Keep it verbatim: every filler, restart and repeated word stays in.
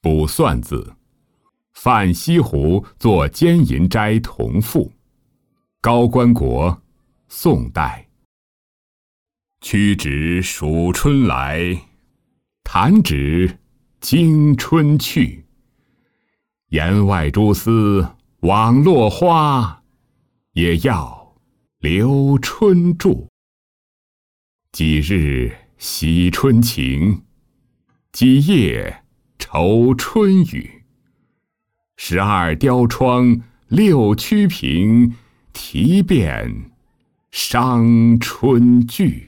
卜算子，范西湖作奸淫斋同赋，高观国，宋代。屈指数春来，弹指惊春去。檐外蛛丝网落花，也要留春住。几日喜春晴，几夜愁春雨。十二雕窗，六曲屏，题遍伤春句。